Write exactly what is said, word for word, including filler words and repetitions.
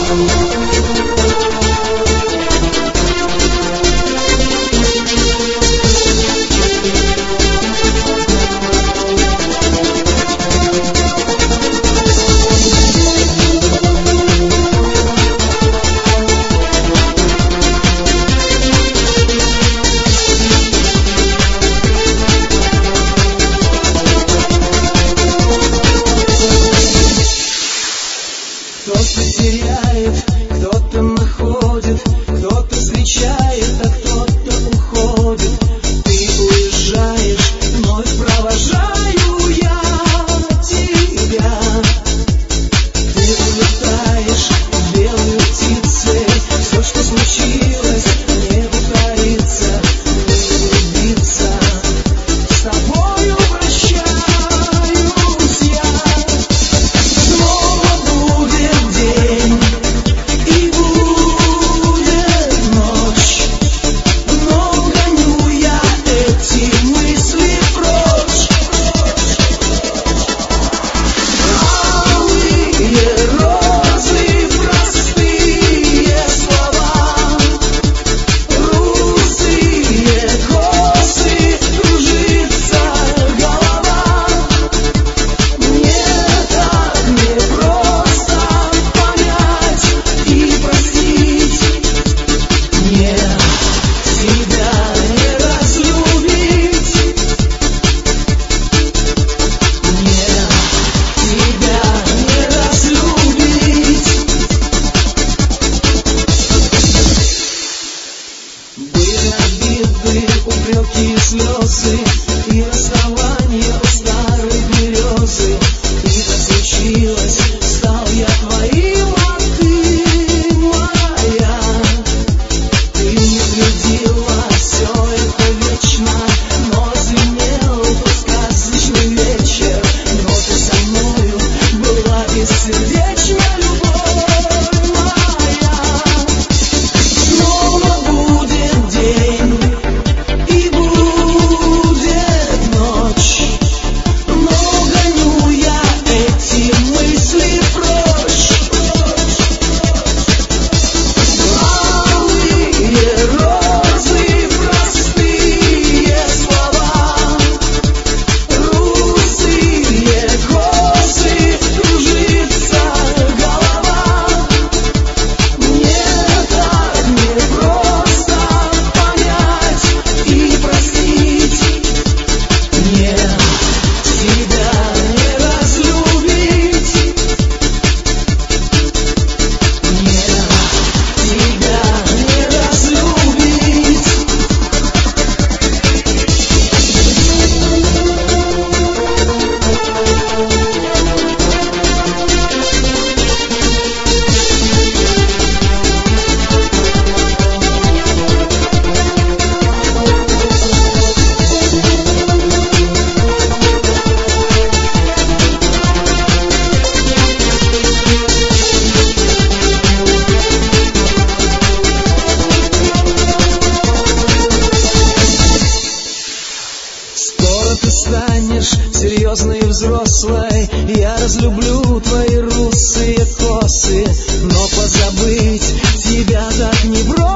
Кто-то теряет, кто-то находит, кто-то встречает, а кто-то уходит. Ты уезжаешь, вновь провожаю я тебя. Ты улетаешь белой птицей, все, что случилось, не повторится, не влюбиться. С тобою прощаюсь я. Снова будет день и будет ночь, но гоню я эти мысли прочь. Алые розы, простые слова, русые косы, кружится голова. Мне так непросто понять и простить, мне тебя не разлюбить, мне тебя не разлюбить. Были обиды, упреки и слезы, и расставание у старой березы. И так случилось, стал я твоим, а ты моя. Ты не следила, все это вечно, но звенел тот сказочный вечер. Но ты со мною была бессердечна, любовь моя. Снова будет день и будет ночь, но гоню я эти мысли прочь. Алые розы, простые слова, русые косы, кружится голова. Мне так непросто понять и простить, мне тебя не разлюбить, мне тебя не разлюбить. Скоро ты станешь серьезной и взрослой, я разлюблю твои русые косы, но позабыть тебя так не брошу.